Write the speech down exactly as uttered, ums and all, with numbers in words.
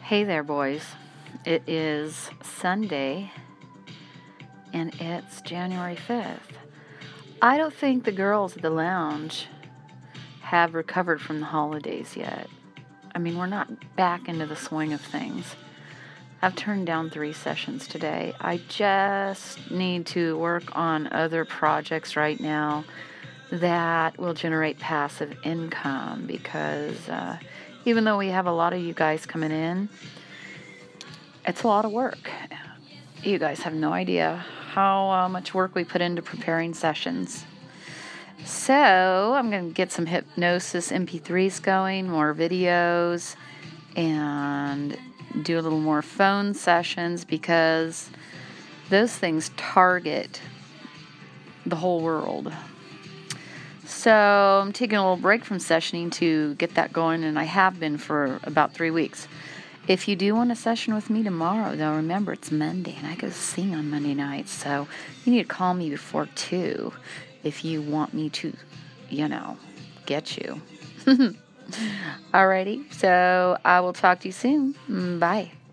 Hey there, boys. It is Sunday, and it's January fifth. I don't think the girls at the lounge have recovered from the holidays yet. I mean, we're not back into the swing of things. I've turned down three sessions today. I just need to work on other projects right now that will generate passive income because uh, even though we have a lot of you guys coming in, it's a lot of work. You guys have no idea how uh, much work we put into preparing sessions. So I'm going to get some hypnosis M P threes going, more videos, and do a little more phone sessions because those things target the whole world. So I'm taking a little break from sessioning to get that going, and I have been for about three weeks. If you do want a session with me tomorrow, though, remember it's Monday, and I go sing on Monday nights, so you need to call me before two if you want me to, you know, get you. Alrighty, so I will talk to you soon. Bye.